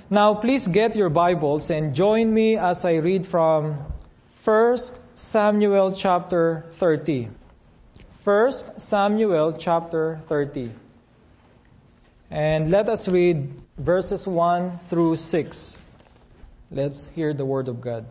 Now, please get your Bibles and join me as I read from 1 Samuel chapter 30. 1 Samuel chapter 30. And let us read verses 1 through 6. Let's hear the word of God.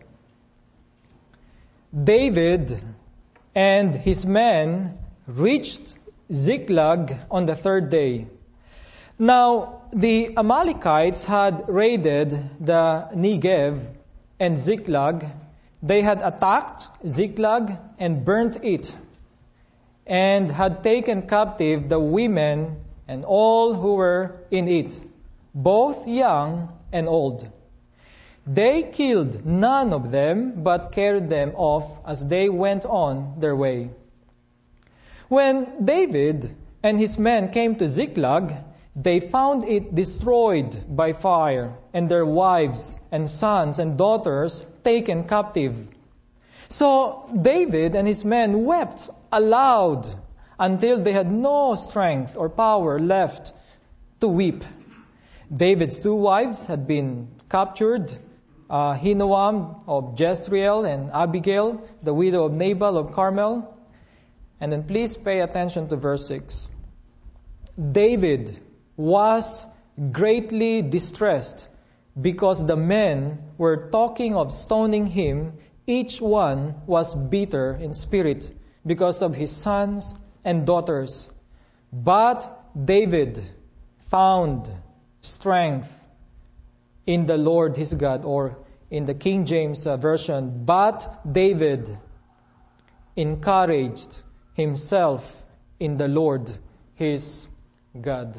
David and his men reached Ziklag on the third day. Now, the Amalekites had raided the Negev and Ziklag. They had attacked Ziklag and burnt it, and had taken captive the women and all who were in it, both young and old. They killed none of them, but carried them off as they went on their way. When David and his men came to Ziklag, they found it destroyed by fire, and their wives and sons and daughters taken captive. So David and his men wept aloud until they had no strength or power left to weep. David's two wives had been captured, Ahinoam of Jezreel and Abigail, the widow of Nabal of Carmel. And then please pay attention to verse 6. David was greatly distressed because the men were talking of stoning him. Each one was bitter in spirit because of his sons and daughters. But David found strength in the Lord his God, or in the King James version, but David encouraged himself in the Lord his God.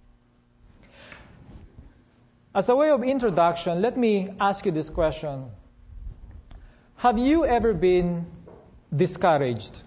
As a way of introduction, let me ask you this question. Have you ever been discouraged?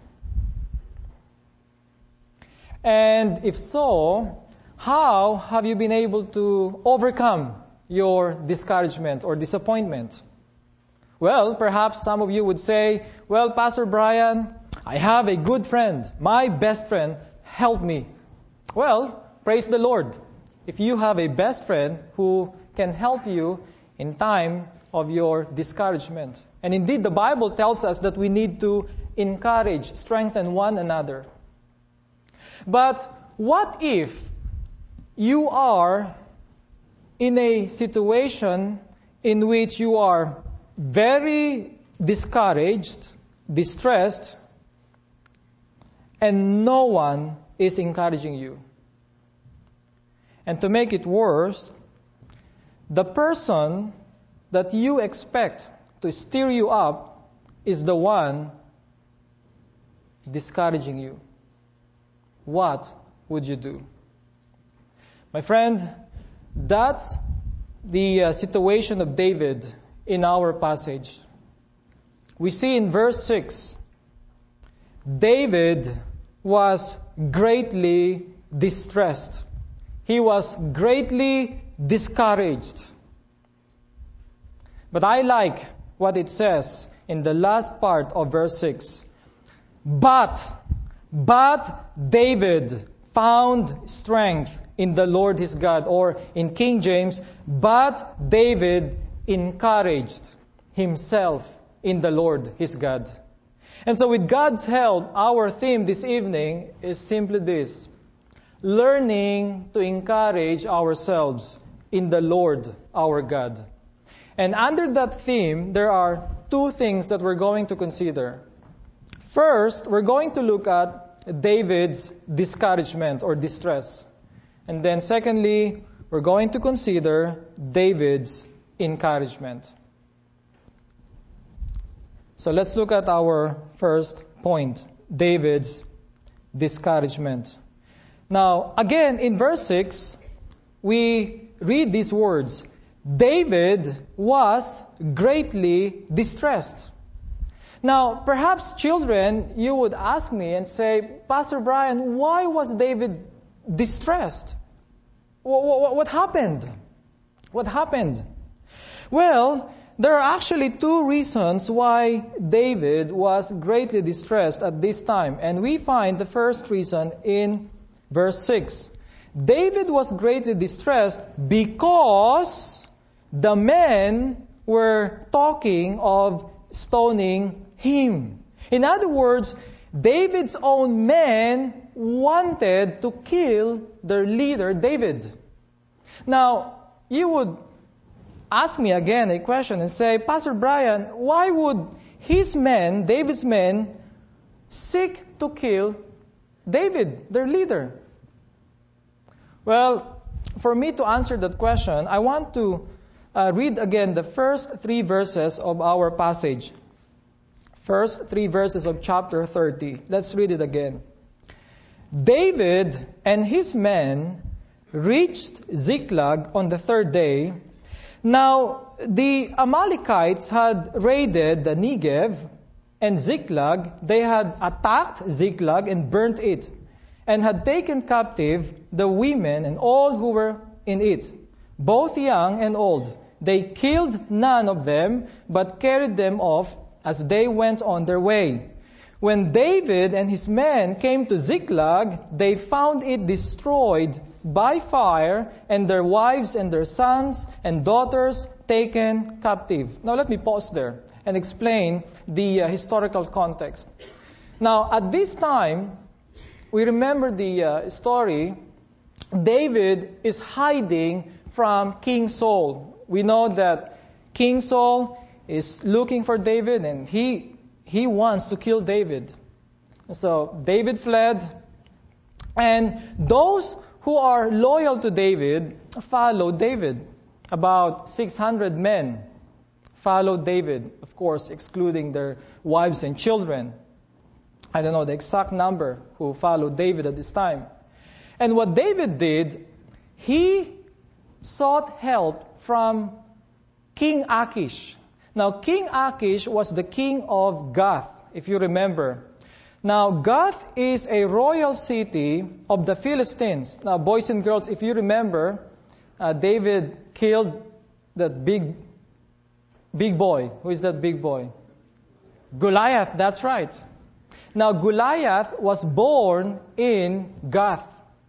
And if so, how have you been able to overcome your discouragement or disappointment? Well, perhaps some of you would say, well, Pastor Brian, I have a good friend. My best friend helped me. Well, praise the Lord. If you have a best friend who can help you in time of your discouragement. And indeed, the Bible tells us that we need to encourage, strengthen one another. But what if you are in a situation in which you are very discouraged, distressed, and no one is encouraging you? And to make it worse, the person that you expect to steer you up is the one discouraging you. What would you do? My friend, that's the situation of David in our passage. We see in verse 6, David was greatly distressed. He was greatly discouraged. But I like what it says in the last part of verse 6. But David found strength in the Lord his God, or in King James, but David encouraged himself in the Lord his God. And so with God's help, our theme this evening is simply this: learning to encourage ourselves in the Lord our God. And under that theme, there are two things that we're going to consider. First, we're going to look at David's discouragement or distress. And then secondly, we're going to consider David's encouragement. So let's look at our first point, David's discouragement. Now, again, in verse 6, we read these words: David was greatly distressed. Now, perhaps children, you would ask me and say, Pastor Brian, why was David distressed? What happened? What happened? Well, there are actually two reasons why David was greatly distressed at this time. And we find the first reason in verse 6. David was greatly distressed because the men were talking of stoning him. In other words, David's own men wanted to kill their leader, David. Now, you would ask me again a question and say, Pastor Brian, why would his men, David's men, seek to kill David, their leader? Well, for me to answer that question, I want to read again the first 3 verses of our passage. First 3 verses of chapter 30. Let's read it again. David and his men reached Ziklag on the 3rd day. Now, the Amalekites had raided the Negev and Ziklag. They had attacked Ziklag and burnt it, and had taken captive the women and all who were in it, both young and old. They killed none of them, but carried them off as they went on their way. When David and his men came to Ziklag, they found it destroyed by fire, and their wives and their sons and daughters taken captive. Now let me pause there and explain the historical context. Now at this time, we remember the story. David is hiding from King Saul. We know that King Saul is looking for David, and he wants to kill David. So David fled, and those who are loyal to David followed David. About 600 men followed David, of course, excluding their wives and children. I don't know the exact number who followed David at this time. And what David did, he sought help from King Achish. Now, King Achish was the king of Gath, if you remember. Now, Gath is a royal city of the Philistines. Now, boys and girls, if you remember, David killed that big boy. Who is that big boy? Goliath, that's right. Now, Goliath was born in Gath.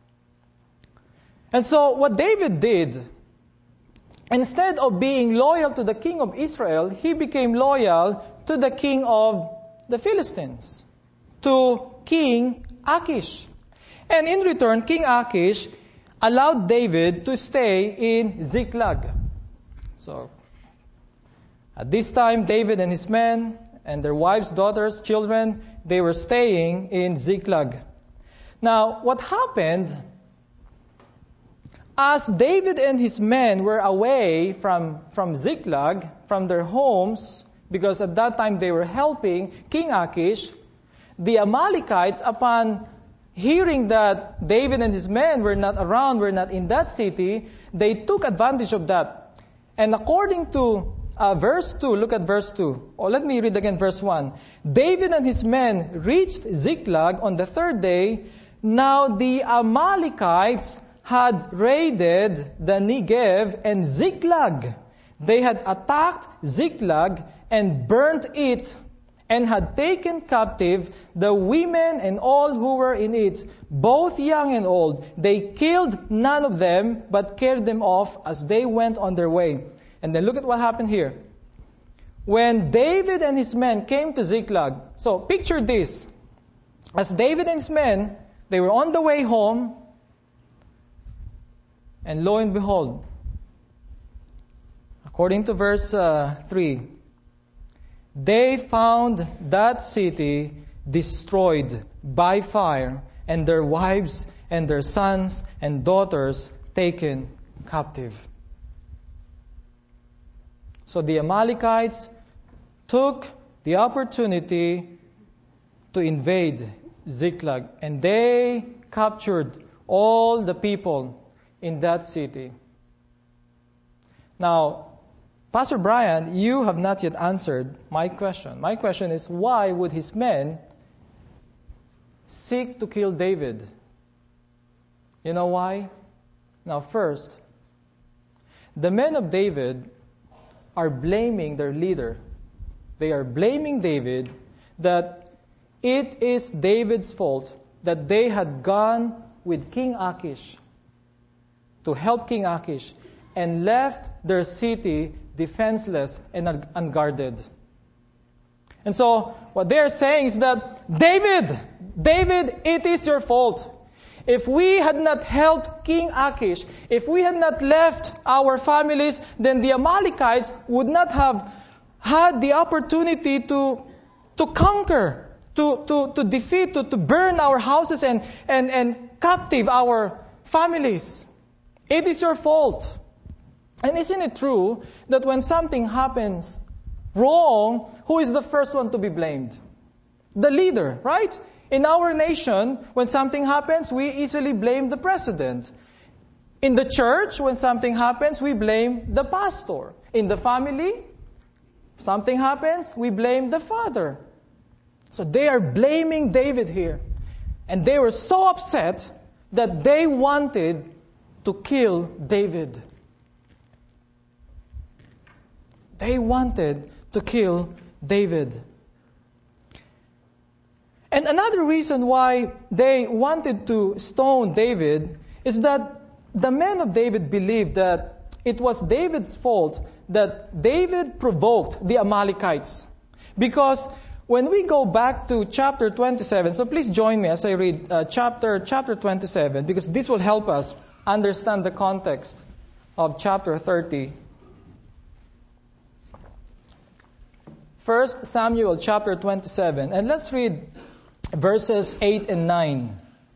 And so, what David did, instead of being loyal to the king of Israel, he became loyal to the king of the Philistines, to King Achish. And in return, King Achish allowed David to stay in Ziklag. So, at this time, David and his men and their wives, daughters, children, they were staying in Ziklag. Now, what happened, as David and his men were away from Ziklag, from their homes, because at that time they were helping King Achish, the Amalekites, upon hearing that David and his men were not around, were not in that city, they took advantage of that. And according to verse 2, look at verse 2. Or let me read again verse 1. David and his men reached Ziklag on the 3rd day. Now the Amalekites had raided the Negev and Ziklag. They had attacked Ziklag and burnt it, and had taken captive the women and all who were in it, both young and old. They killed none of them, but carried them off as they went on their way. And then look at what happened here. When David and his men came to Ziklag, so picture this. As David and his men, they were on the way home, and lo and behold, according to verse 3, they found that city destroyed by fire, and their wives and their sons and daughters taken captive. So the Amalekites took the opportunity to invade Ziklag, and they captured all the people in that city. Now, Pastor Brian, you have not yet answered my question. My question is, why would his men seek to kill David? You know why? Now, first, the men of David are blaming their leader. They are blaming David that it is David's fault that they had gone with King Achish to help King Achish. and left their city defenseless and unguarded. And so, what they are saying is that, David, it is your fault. If we had not helped King Achish, if we had not left our families, then the Amalekites would not have had the opportunity to conquer, to defeat, to burn our houses and captive our families. It is your fault. And isn't it true that when something happens wrong, who is the first one to be blamed? The leader, right? In our nation, when something happens, we easily blame the president. In the church, when something happens, we blame the pastor. In the family, something happens, we blame the father. So they are blaming David here. And they were so upset that they wanted to kill David. They wanted to kill David. And another reason why they wanted to stone David is that the men of David believed that it was David's fault that David provoked the Amalekites. Because when we go back to chapter 27, so please join me as I read chapter 27, because this will help us understand the context of chapter 30. 1 Samuel chapter 27, and let's read verses 8 and 9.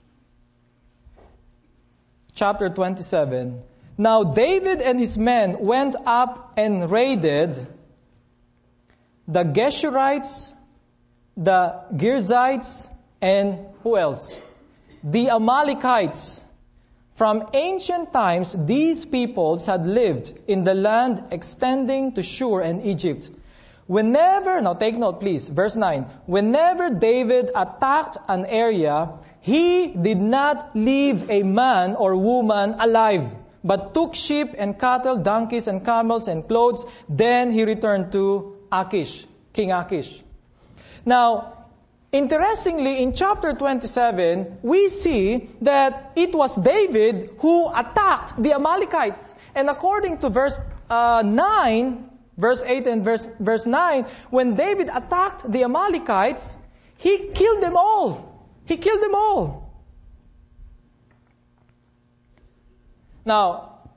Chapter 27. Now David and his men went up and raided the Geshurites, the Girzites, and who else? The Amalekites. From ancient times, these peoples had lived in the land extending to Shur and Egypt. Now take note please, verse 9. Whenever David attacked an area, he did not leave a man or woman alive, but took sheep and cattle, donkeys and camels and clothes. Then he returned to Achish, King Achish. Now, interestingly, in chapter 27, we see that it was David who attacked the Amalekites. And according to verse 8 and verse 9, when David attacked the Amalekites, he killed them all. He killed them all. Now,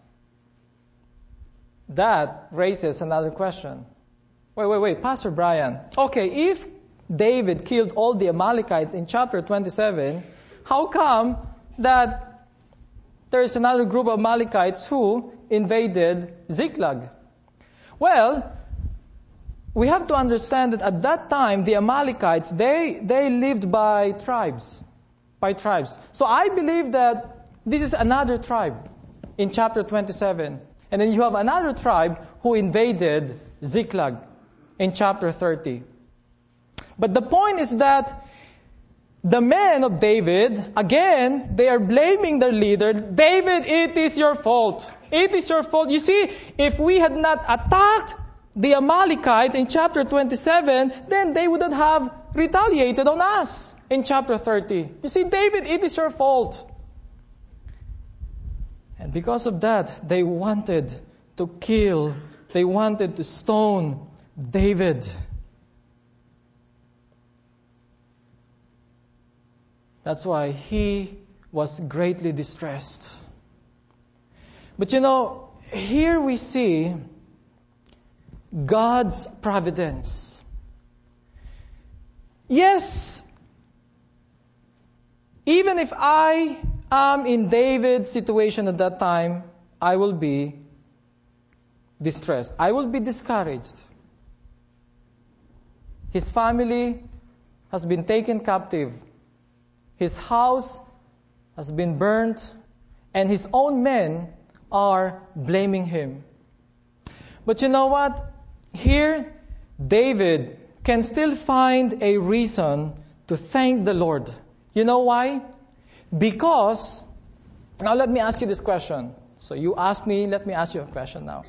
that raises another question. Wait, Pastor Brian. Okay, if David killed all the Amalekites in chapter 27, how come that there is another group of Amalekites who invaded Ziklag? Well, we have to understand that at that time, the Amalekites, they lived by tribes. So I believe that this is another tribe in chapter 27. And then you have another tribe who invaded Ziklag in chapter 30. But the point is that the men of David, again, they are blaming their leader. David, it is your fault. It is your fault. You see, if we had not attacked the Amalekites in chapter 27, then they wouldn't have retaliated on us in chapter 30. You see, David, it is your fault. And because of that, they wanted to kill, they wanted to stone David. That's why he was greatly distressed. But here we see God's providence. Yes, even if I am in David's situation at that time, I will be distressed. I will be discouraged. His family has been taken captive. His house has been burnt, and his own men are blaming him. But you know what? Here, David can still find a reason to thank the Lord. You know why? Because, now let me ask you this question. So you asked me, let me ask you a question now.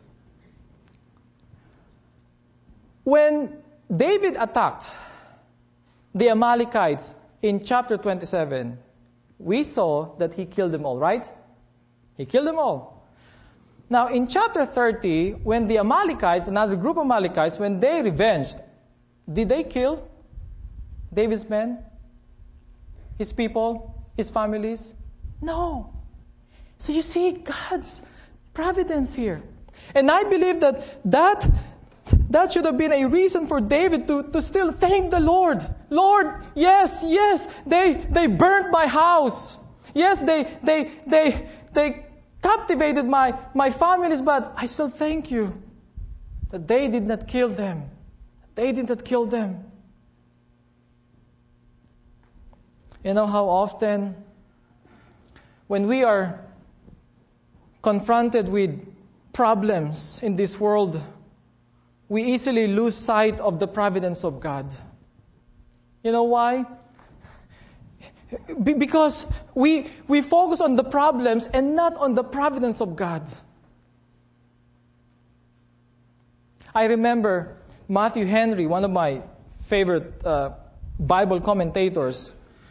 When David attacked the Amalekites in chapter 27, we saw that he killed them all, right? He killed them all. Now, in chapter 30, when the Amalekites, another group of Amalekites, when they revenged, did they kill David's men? His people? His families? No. So you see God's providence here. And I believe that should have been a reason for David to still thank the Lord. Lord, yes, they burnt my house. Yes, they captivated my families, but I still thank you that they did not kill them. They did not kill them. You know how often when we are confronted with problems in this world, we easily lose sight of the providence of God. You know why? Because we focus on the problems and not on the providence of God. I remember Matthew Henry, one of my favorite Bible commentators.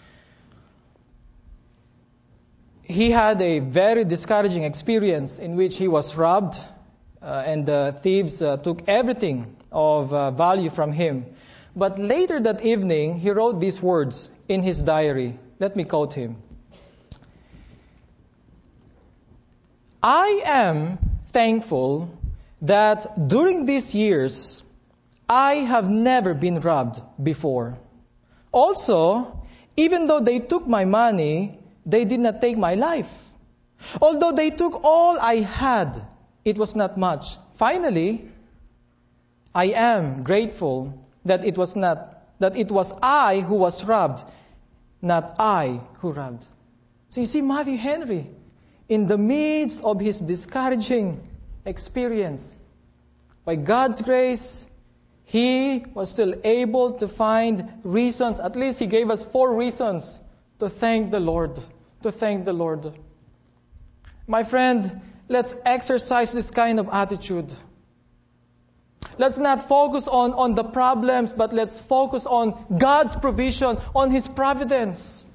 He had a very discouraging experience in which he was robbed and the thieves took everything of value from him. But later that evening, he wrote these words in his diary. Let me quote him. I am thankful that during these years, I have never been robbed before. Also, even though they took my money, they did not take my life. Although they took all I had, it was not much. Finally, I am grateful that it was I who was robbed, not I who robbed. So you see, Matthew Henry, in the midst of his discouraging experience, by God's grace, he was still able to find reasons. At least he gave us 4 reasons to thank the Lord. To thank the Lord. My friend, let's exercise this kind of attitude. Let's not focus on the problems, but let's focus on God's provision, on His providence.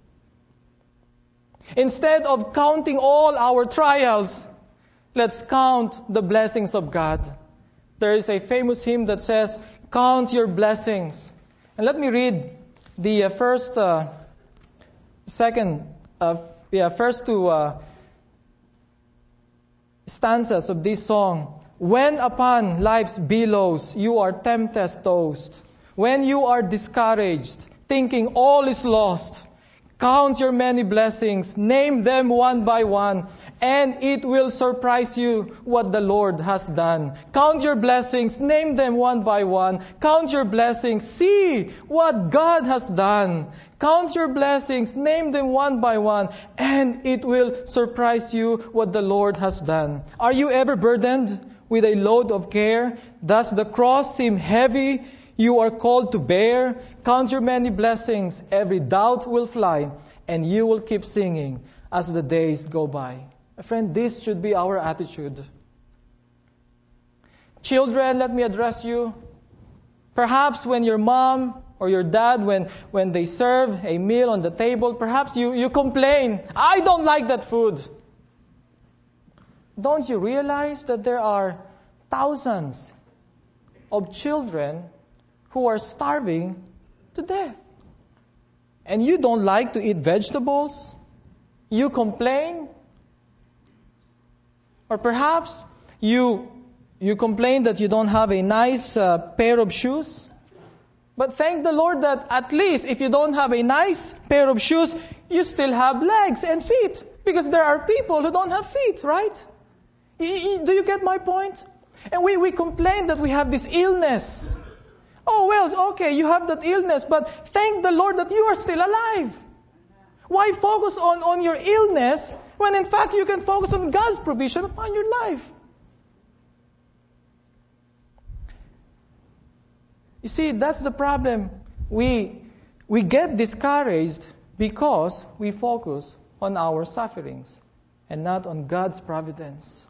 Instead of counting all our trials, let's count the blessings of God. There is a famous hymn that says, "Count your blessings." And let me read the first two stanzas of this song. When upon life's billows you are tempest tossed, when you are discouraged, thinking all is lost, count your many blessings, name them one by one, and it will surprise you what the Lord has done. Count your blessings, name them one by one. Count your blessings, see what God has done. Count your blessings, name them one by one, and it will surprise you what the Lord has done. Are you ever burdened with a load of care? Does the cross seem heavy you are called to bear? Count your many blessings, every doubt will fly, and you will keep singing as the days go by. Friend, this should be our attitude. Children, let me address you. Perhaps when your mom or your dad, when they serve a meal on the table, perhaps you complain, "I don't like that food." Don't you realize that there are thousands of children who are starving to death? And you don't like to eat vegetables? You complain? Or perhaps you complain that you don't have a nice pair of shoes? But thank the Lord that at least if you don't have a nice pair of shoes, you still have legs and feet. Because there are people who don't have feet, right? Do you get my point? And we complain that we have this illness. Oh, well, okay, you have that illness, but thank the Lord that you are still alive. Why focus on your illness when in fact you can focus on God's provision upon your life? You see, that's the problem. We get discouraged because we focus on our sufferings and not on God's providence.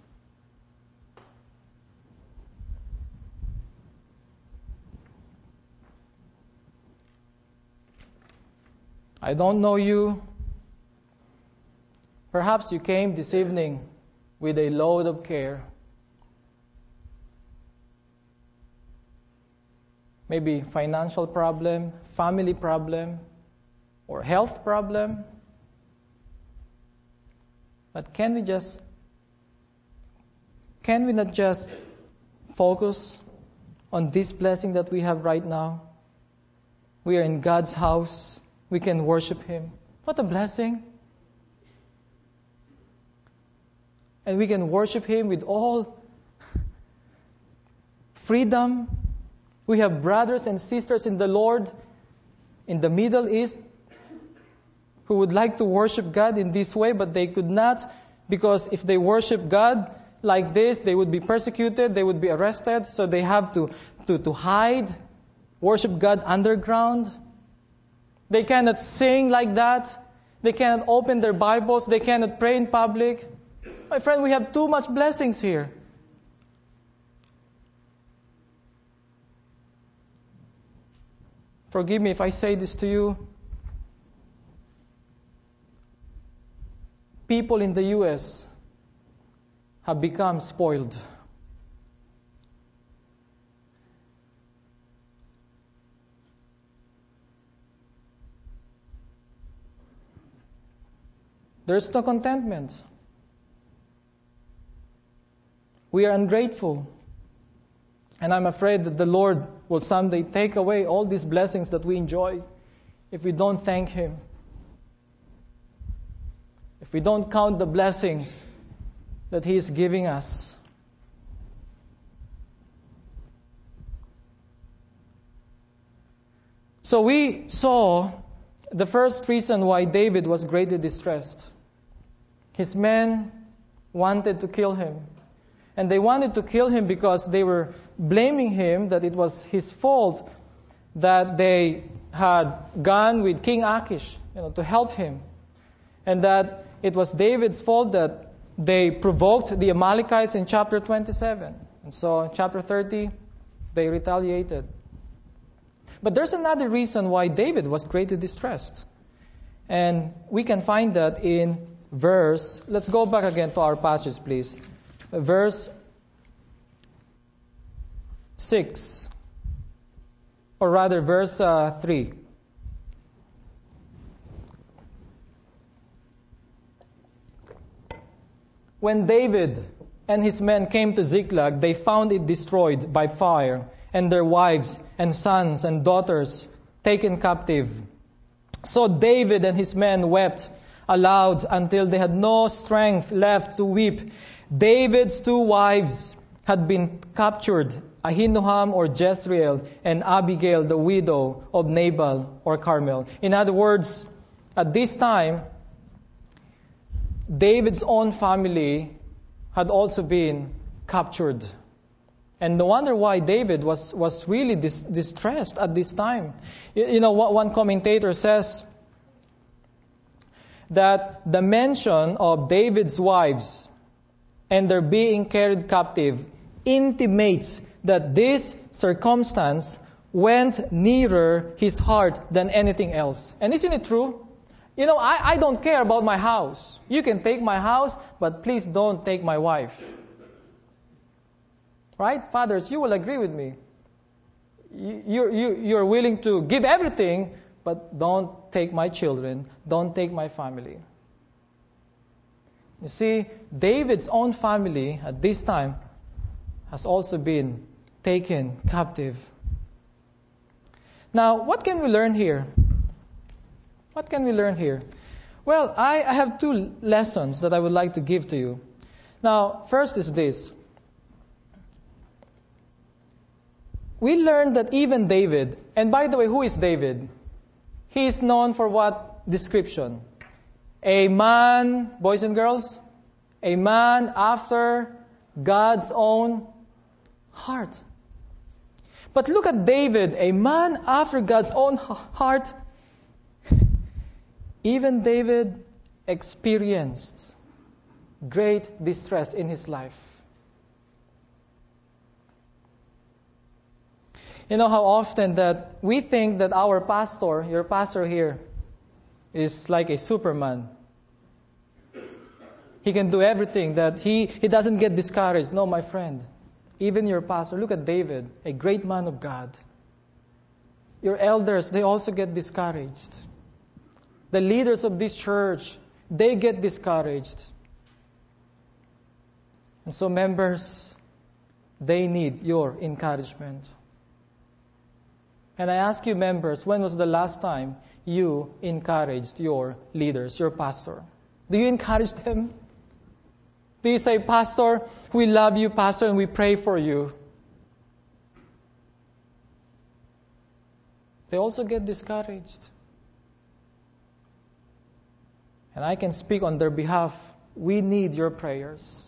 I don't know you. Perhaps you came this evening with a load of care. Maybe financial problem, family problem, or health problem. But can we not just focus on this blessing that we have right now? We are in God's house. We can worship Him. What a blessing. And we can worship Him with all freedom. We have brothers and sisters in the Lord in the Middle East who would like to worship God in this way, but they could not, because if they worship God like this, they would be persecuted, they would be arrested, so they have to hide, worship God underground. They cannot sing like that. They cannot open their Bibles. They cannot pray in public. My friend, we have too much blessings here. Forgive me if I say this to you. People in the U.S. have become spoiled. There's no contentment. We are ungrateful. And I'm afraid that the Lord will someday take away all these blessings that we enjoy if we don't thank Him. If we don't count the blessings that He is giving us. So we saw the first reason why David was greatly distressed. His men wanted to kill him. And they wanted to kill him because they were blaming him that it was his fault that they had gone with King Achish, to help him. And that it was David's fault that they provoked the Amalekites in chapter 27. And so in chapter 30, they retaliated. But there's another reason why David was greatly distressed. And we can find that in let's go back again to our passage, please. Verse 6. Or rather, verse 3. When David and his men came to Ziklag, they found it destroyed by fire, and their wives and sons and daughters taken captive. So David and his men wept aloud until they had no strength left to weep. David's two wives had been captured, Ahinoam or Jezreel, and Abigail, the widow of Nabal or Carmel. In other words, at this time, David's own family had also been captured. And no wonder why David was really distressed at this time. One commentator says that the mention of David's wives and their being carried captive intimates that this circumstance went nearer his heart than anything else. And isn't it true? I don't care about my house. You can take my house, but please don't take my wife. Right? Fathers, you will agree with me. You're willing to give everything, but don't take my children. Don't take my family. You see, David's own family at this time has also been taken captive. Now, what can we learn here? What can we learn here? Well, I have two lessons that I would like to give to you. Now, first is this. We learned that even David, and by the way, who is David? He is known for what description? A man, boys and girls, a man after God's own heart. But look at David, a man after God's own heart. Even David experienced great distress in his life. You know how often that we think that our pastor, your pastor here, is like a Superman. he can do everything, that he doesn't get discouraged. No, my friend. Even your pastor, look at David, a great man of God. Your elders, they also get discouraged. The leaders of this church, they get discouraged. And so members, they need your encouragement. And I ask you members, when was the last time you encouraged your leaders, your pastor? Do you encourage them? Do you say, Pastor, we love you, Pastor, and we pray for you? They also get discouraged. And I can speak on their behalf. We need your prayers.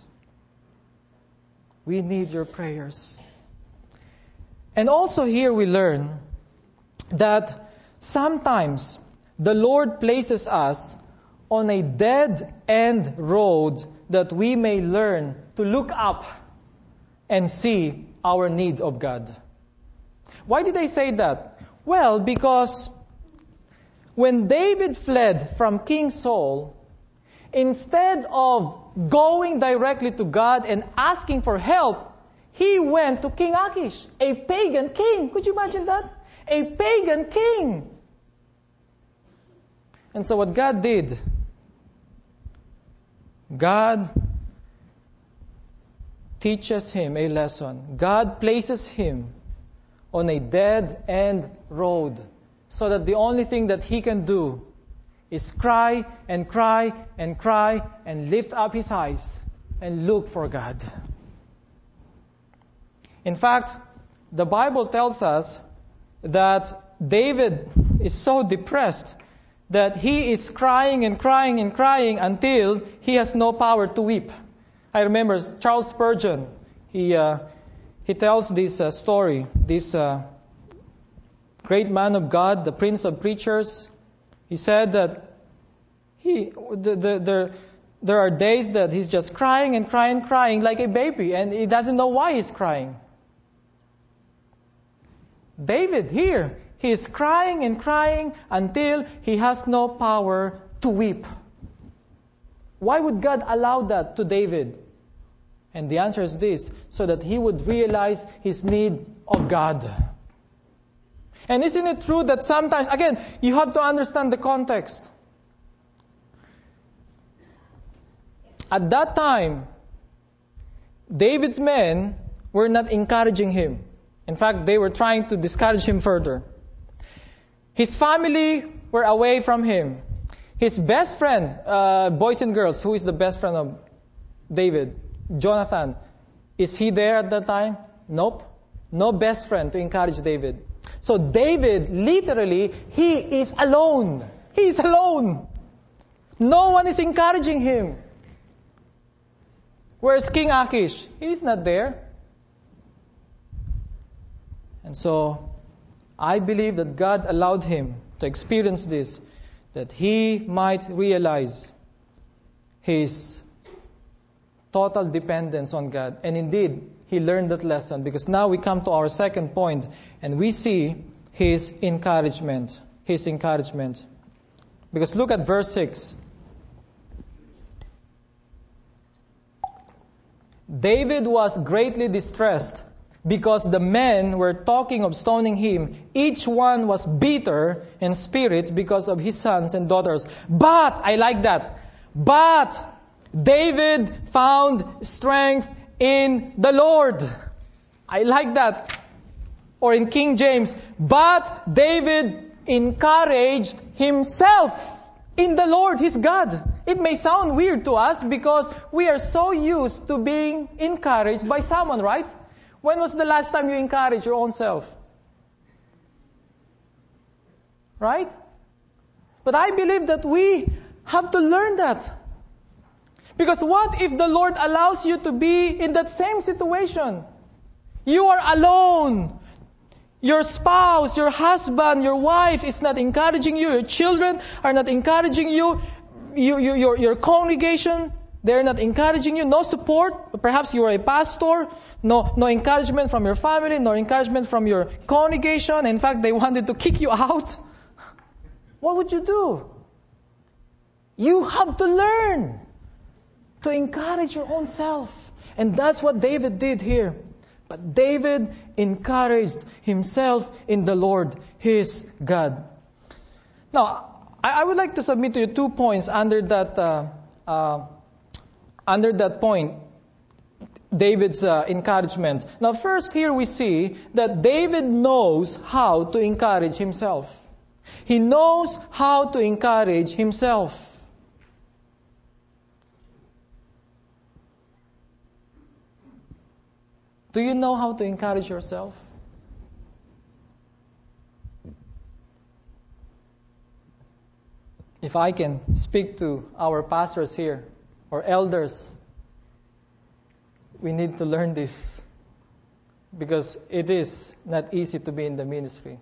We need your prayers. And also here we learn that sometimes the Lord places us on a dead-end road that we may learn to look up and see our need of God. Why did I say that? Well, because when David fled from King Saul, instead of going directly to God and asking for help, he went to King Achish, a pagan king. Could you imagine that? A pagan king. And so what God did, God teaches him a lesson. God places him on a dead-end road so that the only thing that he can do is cry and cry and cry and lift up his eyes and look for God. In fact, the Bible tells us that David is so depressed that he is crying and crying and crying until he has no power to weep. I remember Charles Spurgeon, he tells this story. This great man of God, the Prince of Preachers, he said that there are days that he's just crying and crying and crying like a baby, and he doesn't know why he's crying. David here, he is crying and crying until he has no power to weep. Why would God allow that to David? And the answer is this, so that he would realize his need of God. And isn't it true that sometimes, again, you have to understand the context. At that time, David's men were not encouraging him. In fact, they were trying to discourage him further. His family were away from him. His best friend, boys and girls, who is the best friend of David? Jonathan. Is he there at that time? Nope. No best friend to encourage David. So David, literally, he is alone. He is alone. No one is encouraging him. Where's King Achish? He's not there. And so, I believe that God allowed him to experience this, that he might realize his total dependence on God. And indeed, he learned that lesson, because now we come to our second point and we see his encouragement. His encouragement. Because look at verse 6. David was greatly distressed because the men were talking of stoning him. Each one was bitter in spirit because of his sons and daughters. But, I like that, but David found strength in the Lord. I like that. Or in King James, but David encouraged himself in the Lord, his God. It may sound weird to us because we are so used to being encouraged by someone, right? When was the last time you encouraged your own self? Right? But I believe that we have to learn that. Because what if the Lord allows you to be in that same situation? You are alone. Your spouse, your husband, your wife is not encouraging you. Your children are not encouraging you. Your congregation, they're not encouraging you. No support. Perhaps you are a pastor. No encouragement from your family. No encouragement from your congregation. In fact, they wanted to kick you out. What would you do? You have to learn To encourage your own self. And that's what David did here. But David encouraged himself in the Lord, his God. Now, I would like to submit to you 2 points under that point, David's encouragement. Now, first here we see that David knows how to encourage himself. He knows how to encourage himself. Do you know how to encourage yourself? If I can speak to our pastors here, or elders, we need to learn this. Because it is not easy to be in the ministry.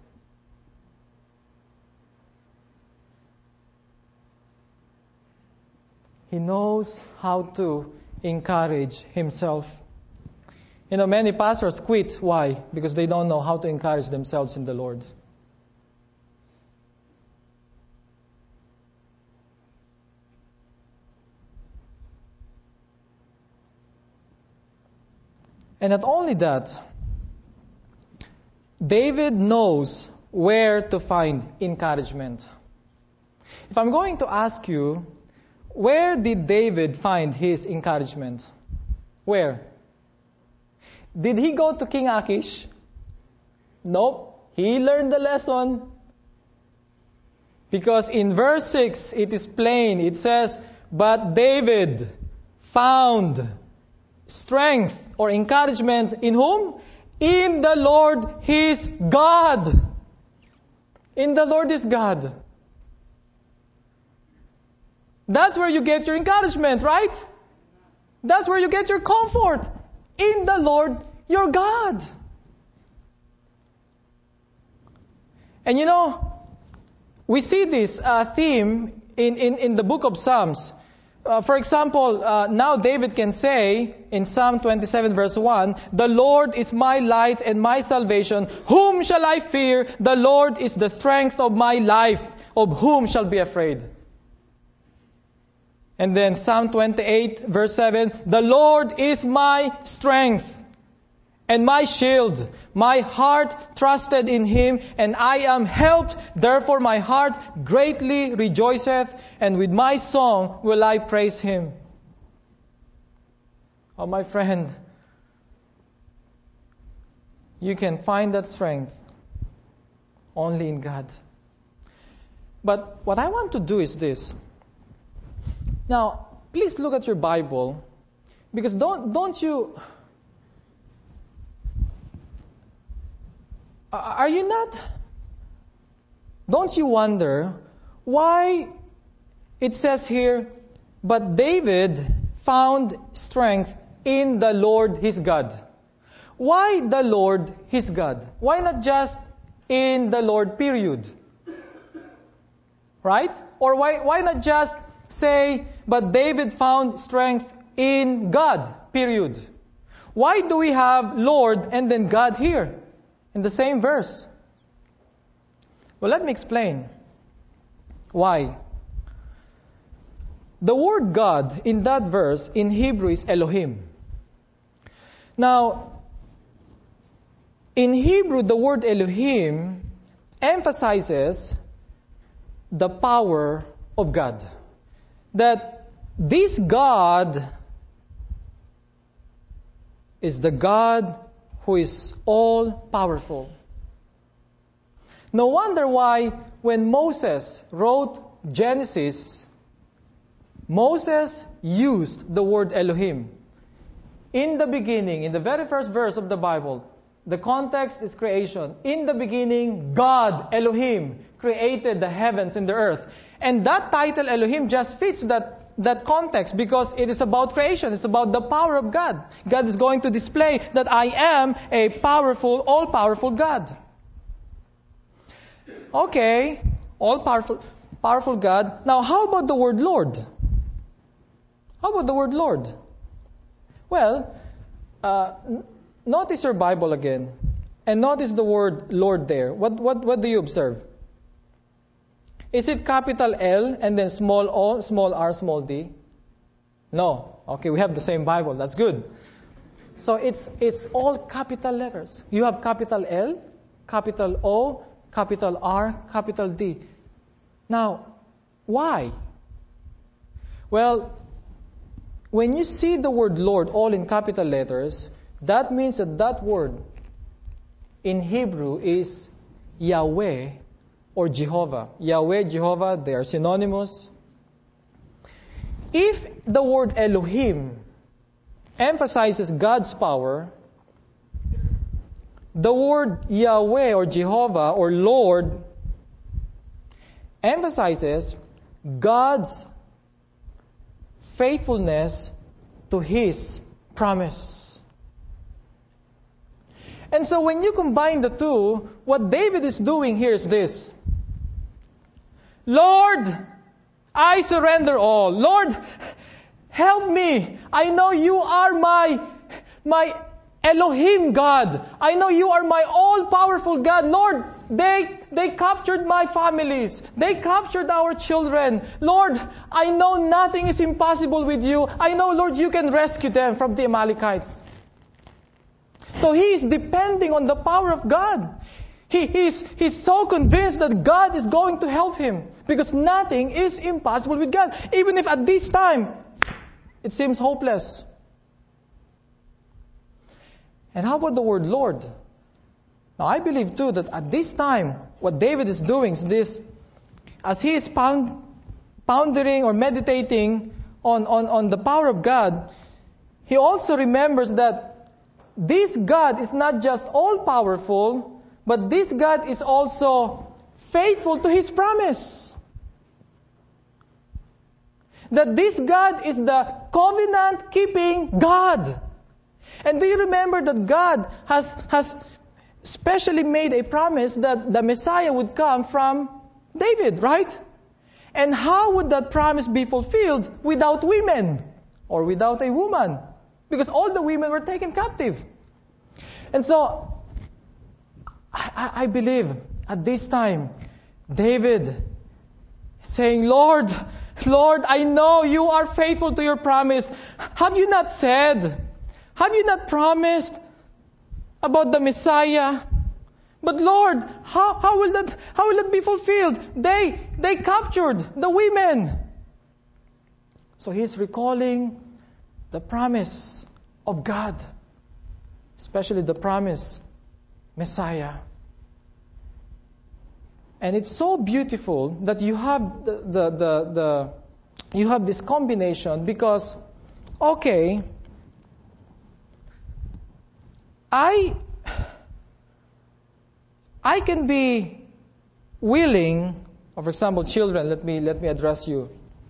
He knows how to encourage himself. You know, many pastors quit. Why? Because they don't know how to encourage themselves in the Lord. And not only that, David knows where to find encouragement. If I'm going to ask you, where did David find his encouragement? Where? Did he go to King Achish? Nope. He learned the lesson. Because in verse 6, it is plain. It says, but David found strength or encouragement in whom? In the Lord his God. In the Lord his God. That's where you get your encouragement, right? That's where you get your comfort. In the Lord your God. And you know, we see this theme in the book of Psalms. For example, now David can say in Psalm 27 verse 1, the Lord is my light and my salvation. Whom shall I fear? The Lord is the strength of my life. Of whom shall be afraid? And then Psalm 28 verse 7, the Lord is my strength and my shield. My heart trusted in Him, and I am helped. Therefore my heart greatly rejoiceth, and with my song will I praise Him. Oh, my friend, you can find that strength only in God. But what I want to do is this. Now, please look at your Bible, because don't you... Are you not? Don't you wonder why it says here, but David found strength in the Lord his God? Why the Lord his God? Why not just in the Lord, period? Right? Or why not just say, but David found strength in God, period? Why do we have Lord and then God here in the same verse? Well, let me explain why. The word God in that verse in Hebrew is Elohim. Now, in Hebrew, the word Elohim emphasizes the power of God. That this God is the God who is all-powerful. No wonder why when Moses wrote Genesis, Moses used the word Elohim. In the beginning, in the very first verse of the Bible, the context is creation. In the beginning, God, Elohim, created the heavens and the earth. And that title, Elohim, just fits that context because it is about creation. It's about the power of God. God is going to display that I am a powerful, all-powerful God. Okay, all-powerful God. Now, how about the word Lord? How about the word Lord? Well, notice your Bible again. And notice the word Lord there. What do you observe? Is it capital L and then small o, small r, small d? No. Okay, we have the same Bible. That's good. So it's all capital letters. You have capital L, capital O, capital R, capital D. Now, why? Well, when you see the word Lord all in capital letters, that means that that word in Hebrew is Yahweh or Jehovah. Yahweh, Jehovah, they are synonymous. If the word Elohim emphasizes God's power, the word Yahweh or Jehovah or Lord emphasizes God's faithfulness to His promise. And so when you combine the two, what David is doing here is this. Lord, I surrender all. Lord, help me. I know you are my Elohim God. I know you are my all-powerful God. Lord, they captured my families. They captured our children. Lord, I know nothing is impossible with you. I know, Lord, you can rescue them from the Amalekites. So he is depending on the power of God. He's so convinced that God is going to help him because nothing is impossible with God. Even if at this time it seems hopeless. And how about the word Lord? Now I believe too that at this time what David is doing is this. As he is pondering or meditating on the power of God, he also remembers that this God is not just all-powerful, but this God is also faithful to His promise. That this God is the covenant-keeping God. And do you remember that God has specially made a promise that the Messiah would come from David, right? And how would that promise be fulfilled without women or without a woman? Because all the women were taken captive. And so, I believe at this time, David is saying, Lord, I know you are faithful to your promise. Have you not said, have you not promised about the Messiah? But Lord, how will that be fulfilled? They captured the women. So he's recalling the promise of God, especially the promise Messiah. And it's so beautiful that you have you have this combination because, okay, I can be willing, or for example, children, let me address you.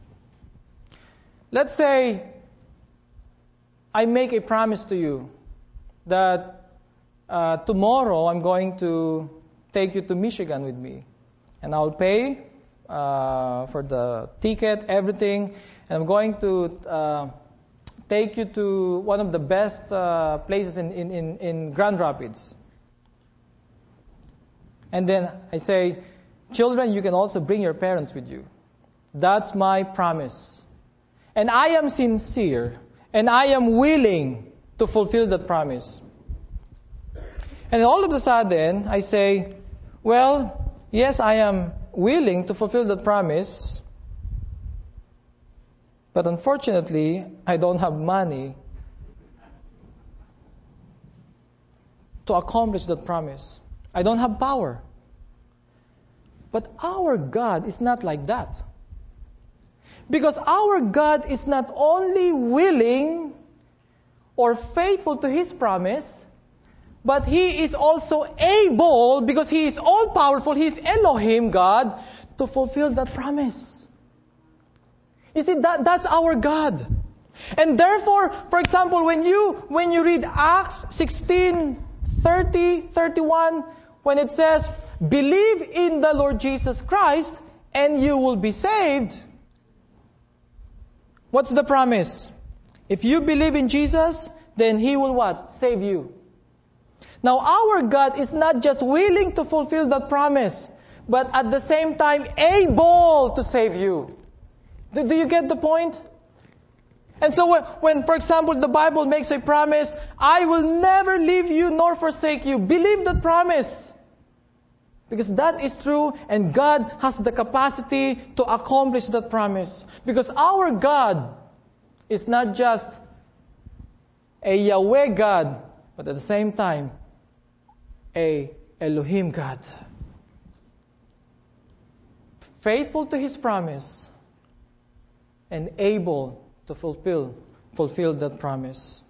Let's say I make a promise to you that tomorrow I'm going to take you to Michigan with me. And I'll pay for the ticket, everything. And I'm going to take you to one of the best places in Grand Rapids. And then I say, children, you can also bring your parents with you. That's my promise. And I am sincere. And I am willing to fulfill that promise. And all of a sudden, I say, well, yes, I am willing to fulfill that promise. But unfortunately, I don't have money to accomplish that promise. I don't have power. But our God is not like that. Because our God is not only willing or faithful to His promise, but He is also able, because He is all-powerful, He is Elohim God, to fulfill that promise. You see, that's our God. And therefore, for example, when you read Acts 16:30-31, when it says, believe in the Lord Jesus Christ and you will be saved. What's the promise? If you believe in Jesus, then He will what? Save you. Now, our God is not just willing to fulfill that promise, but at the same time able to save you. Do you get the point? And so when, for example, the Bible makes a promise, I will never leave you nor forsake you, believe that promise. Because that is true, and God has the capacity to accomplish that promise. Because our God is not just a Yahweh God, but at the same time, a Elohim God. Faithful to His promise and able to fulfill that promise.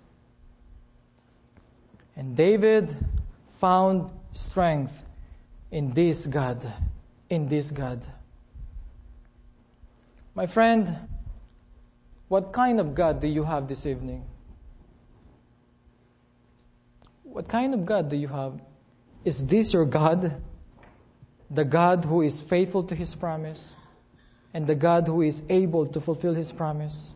And David found strength in this God. In this God. My friend, what kind of God do you have this evening? What kind of God do you have? Is this your God? The God who is faithful to His promise, and the God who is able to fulfill His promise.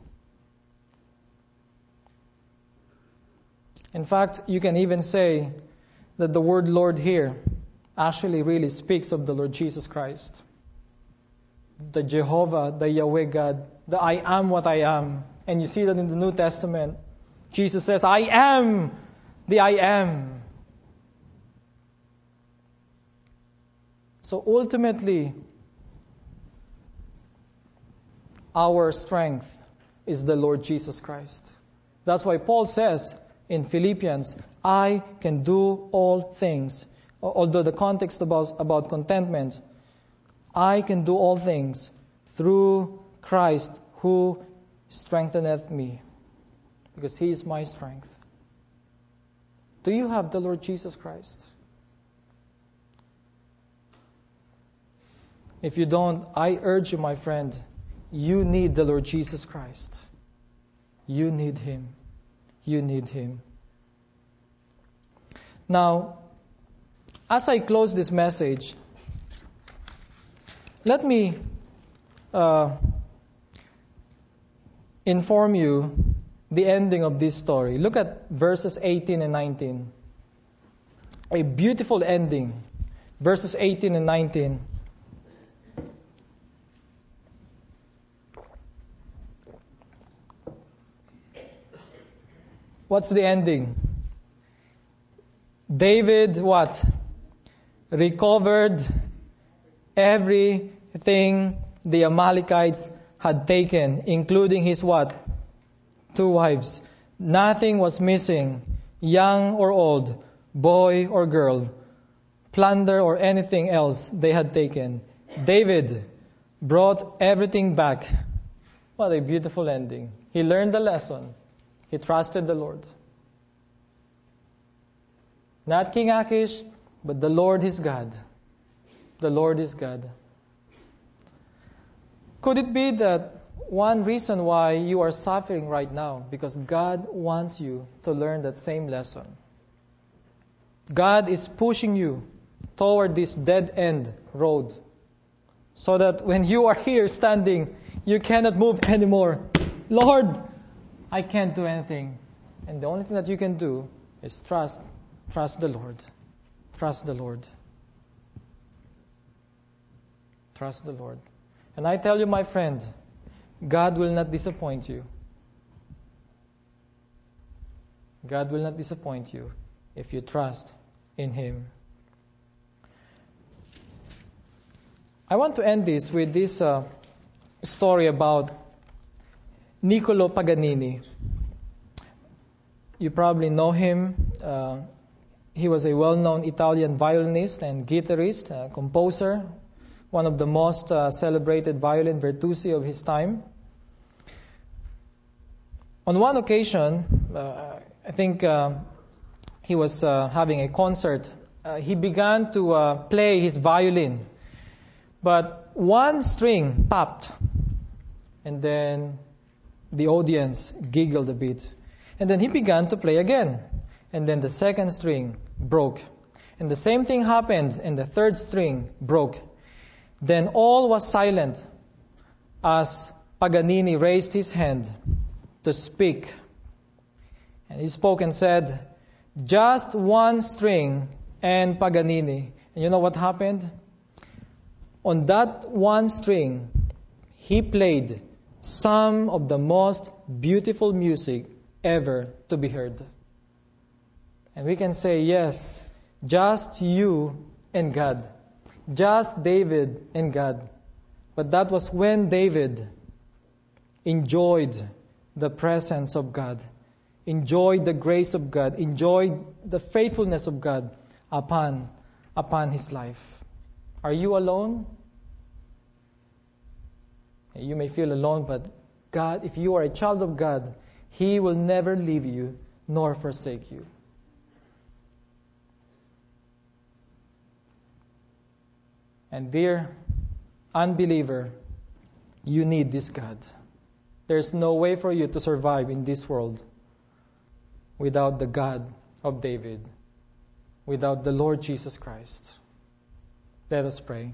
In fact, you can even say that the word Lord here actually really speaks of the Lord Jesus Christ. The Jehovah, the Yahweh God, the I am what I am. And you see that in the New Testament. Jesus says, I am the I am. So ultimately, our strength is the Lord Jesus Christ. That's why Paul says in Philippians, I can do all things. Although the context about contentment, I can do all things through Christ who strengtheneth me. Because He is my strength. Do you have the Lord Jesus Christ? If you don't, I urge you, my friend, you need the Lord Jesus Christ. You need Him. You need Him. Now, as I close this message, let me inform you the ending of this story. Look at verses 18 and 19. A beautiful ending. Verses 18 and 19. What's the ending? David, what? Recovered everything the Amalekites had taken, including his what? 2 wives. Nothing was missing, young or old, boy or girl, plunder or anything else they had taken. David brought everything back. What a beautiful ending. He learned the lesson. He trusted the Lord. Not King Achish, but the Lord his God. The Lord is God. Could it be that one reason why you are suffering right now, because God wants you to learn that same lesson? God is pushing you toward this dead-end road, so that when you are here standing, you cannot move anymore. Lord, I can't do anything. And the only thing that you can do is trust the Lord. Trust the Lord. Trust the Lord. And I tell you, my friend, God will not disappoint you. God will not disappoint you if you trust in Him. I want to end this with this story about Niccolo Paganini. You probably know him. He was a well-known Italian violinist and guitarist, composer, one of the most celebrated violin virtuosi of his time. On one occasion, I think he was having a concert. He began to play his violin, but one string popped, and then the audience giggled a bit. And then he began to play again, and then the second string broke. And the same thing happened, and the third string broke. Then all was silent as Paganini raised his hand to speak. And he spoke and said, just one string and Paganini. And you know what happened? On that one string, he played some of the most beautiful music ever to be heard. And we can say, yes, just you and God. Just David and God. But that was when David enjoyed the presence of God, enjoyed the grace of God, enjoyed the faithfulness of God upon his life. Are you alone? You may feel alone, but God, if you are a child of God, He will never leave you nor forsake you. And dear unbeliever, you need this God. There's no way for you to survive in this world without the God of David, without the Lord Jesus Christ. Let us pray.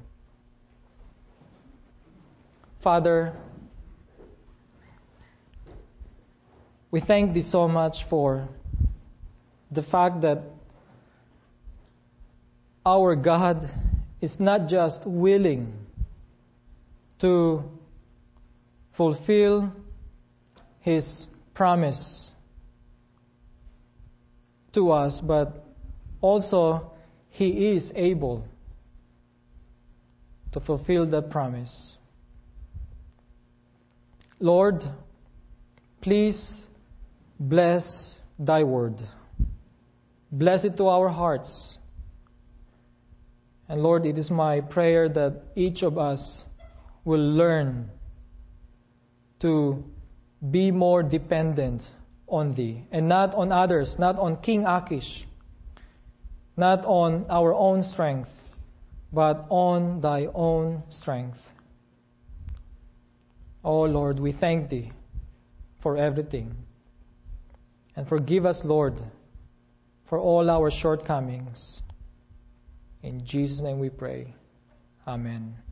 Father, we thank Thee so much for the fact that our God is not just willing to fulfill His promise to us, but also He is able to fulfill that promise. Lord, please bless Thy word. Bless it to our hearts. And Lord, it is my prayer that each of us will learn to be more dependent on Thee and not on others, not on King Achish, not on our own strength, but on Thy own strength. Oh Lord, we thank Thee for everything. And forgive us, Lord, for all our shortcomings. In Jesus' name we pray. Amen.